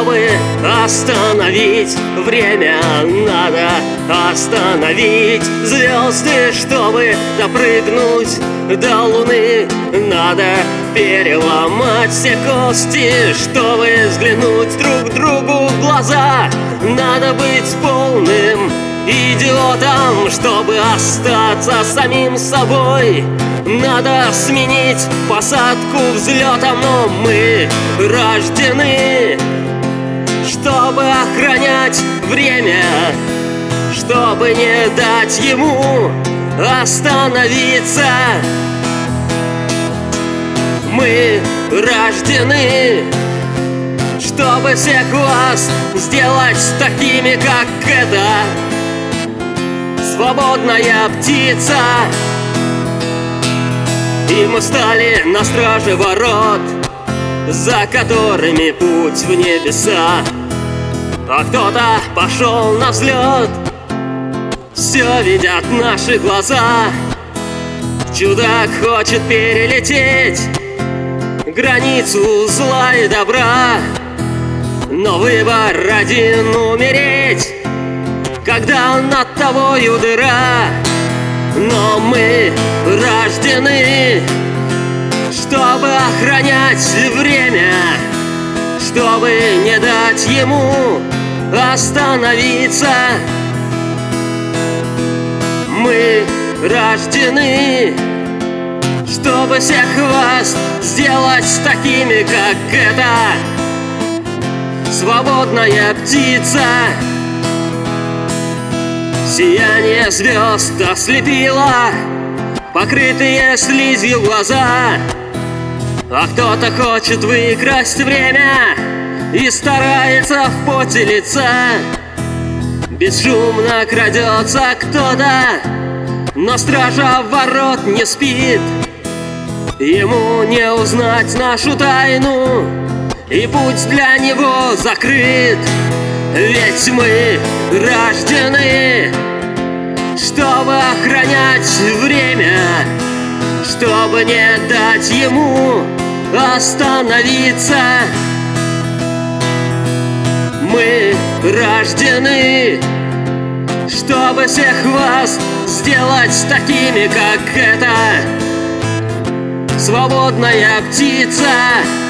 чтобы остановить время, надо остановить звезды, чтобы допрыгнуть до луны. Надо переломать все кости, чтобы взглянуть друг другу в глаза. Надо быть полным идиотом, чтобы остаться самим собой. Надо сменить посадку взлетом, но мы рождены, чтобы охранять время, чтобы не дать ему остановиться. Мы рождены, чтобы всех вас сделать такими, как эта свободная птица. И мы стали на страже ворот, за которыми путь в небеса. А кто-то пошел на взлет, все видят наши глаза. Чудак хочет перелететь границу зла и добра, но выбор один — умереть, когда над тобою дыра. Но мы рождены, чтобы охранять время, чтобы не дать ему остановиться. Мы рождены, чтобы всех вас сделать такими, как эта свободная птица. Сияние звезд ослепило покрытые слизью глаза. А кто-то хочет выкрасть время и старается в поте лица. Бесшумно крадется кто-то, но стража ворот не спит. Ему не узнать нашу тайну, и путь для него закрыт. Ведь мы рождены, чтобы охранять время, чтобы не дать ему остановиться. Мы рождены, чтобы всех вас сделать такими, как эта свободная птица.